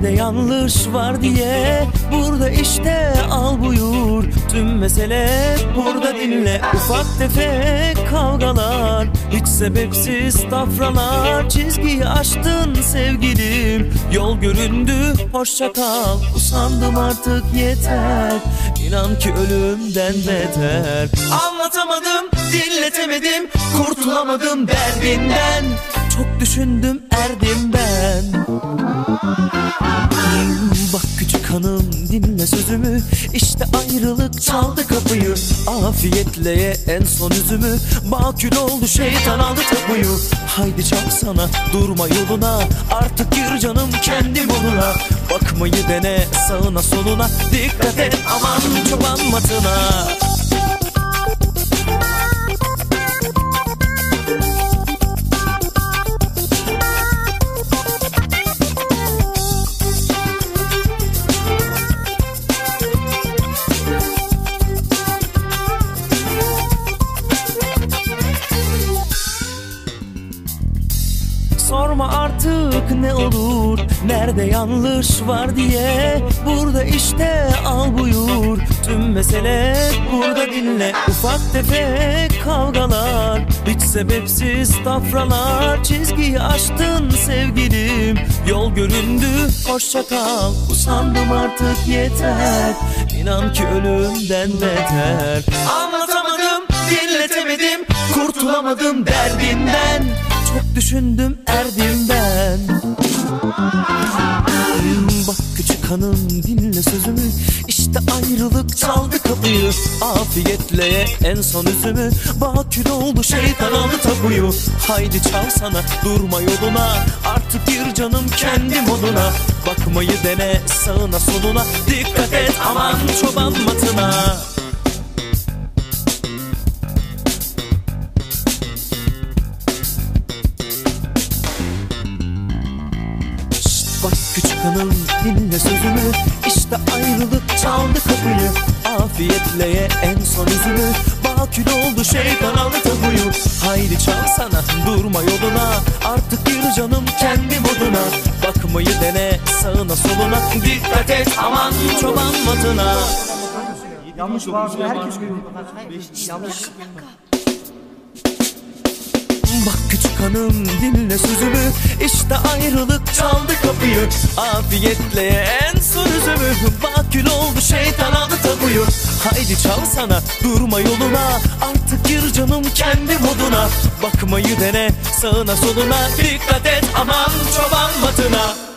Nerede yanlış var diye burada işte al buyur. Tüm mesele burada dinle. Ufak tefek kavgalar, hiç sebepsiz tafralar. Çizgiyi aştın sevgilim, yol göründü hoşça kal. Usandım artık yeter, İnan ki ölümden beter. Anlatamadım, dinletemedim, kurtulamadım derdinden. Çok düşündüm, erdim ben. Bak küçük hanım, dinle sözümü. İşte ayrılık çaldı kapıyı. Afiyetle ye en son üzümü. Bakül oldu şeytan aldı tapuyu. Haydi çalsana, durma yoluna. Artık gir canım kendi moluna. Bakmayı dene sağına soluna. Dikkat et aman çoban matına. Sorma artık ne olur, nerede yanlış var diye. Burada işte al buyur. Tüm mesele burada dinle. Ufak tefek kavgalar, hiç sebepsiz tafralar. Çizgiyi aştın sevgilim, yol göründü hoşça kal. Usandım artık yeter, İnan ki ölümden beter. Anlatamadım, dinletemedim, kurtulamadım derdinden. Çok düşündüm, erdim ben. Bak küçük hanım, dinle sözümü. İşte ayrılık çaldı kapıyı. Afiyetle ye en son üzümü. Bakül oldu şeytan aldı tapuyu. Haydi çalsana, durma yoluna. Artık gir canım kendi moduna. Bakmayı dene sağına soluna. Dikkat et aman çoban matına. Bak küçük hanım, dinle sözümü. İşte ayrılık çaldı kapıyı. Afiyetle ye en son üzümü. Bakül oldu şeytan aldı tapuyu. Haydi çalsana, durma yoluna. Artık gir canım kendi moduna. Bakmayı dene sağına soluna. Dikkat et aman çoban matına. Yanlış var, herkes görüyor. Yanlış. Bak küçük hanım, dinle sözümü. İşte ayrılık çaldı kapıyı. Afiyetle ye en son üzümü. Bakül oldu şeytan aldı tapuyu. Haydi çalsana, durma yoluna. Artık gir canım kendi moduna. Bakmayı dene sağına soluna. Dikkat et aman çoban matına.